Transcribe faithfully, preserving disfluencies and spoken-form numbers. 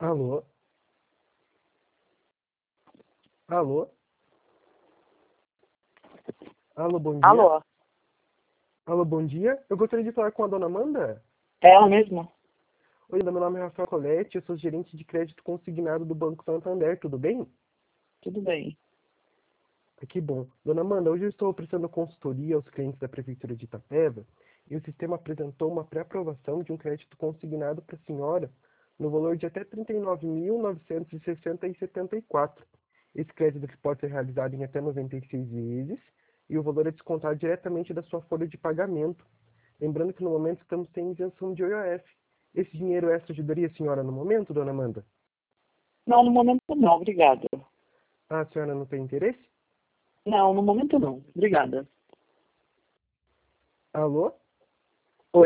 Alô? Alô? Alô, bom dia? Alô, Alô, bom dia? Eu gostaria de falar com a dona Amanda. é ela mesma? Oi, meu nome é Rafael Colette, eu sou gerente de crédito consignado do Banco Santander, tudo bem? Tudo bem. Ah, que bom. Dona Amanda, hoje eu estou prestando consultoria aos clientes da Prefeitura de Itapeva e o sistema apresentou uma pré-aprovação de um crédito consignado para a senhora no valor de até trinta e nove mil novecentos e sessenta reais e setenta e quatro centavos. Esse crédito que pode ser realizado em até noventa e seis vezes e o valor é descontado diretamente da sua folha de pagamento. Lembrando que no momento estamos sem isenção de I O F. Esse dinheiro extra ajudaria a senhora no momento, dona Amanda? Não, no momento não, obrigada. Ah, a senhora não tem interesse? Não, no momento não, obrigada. Alô?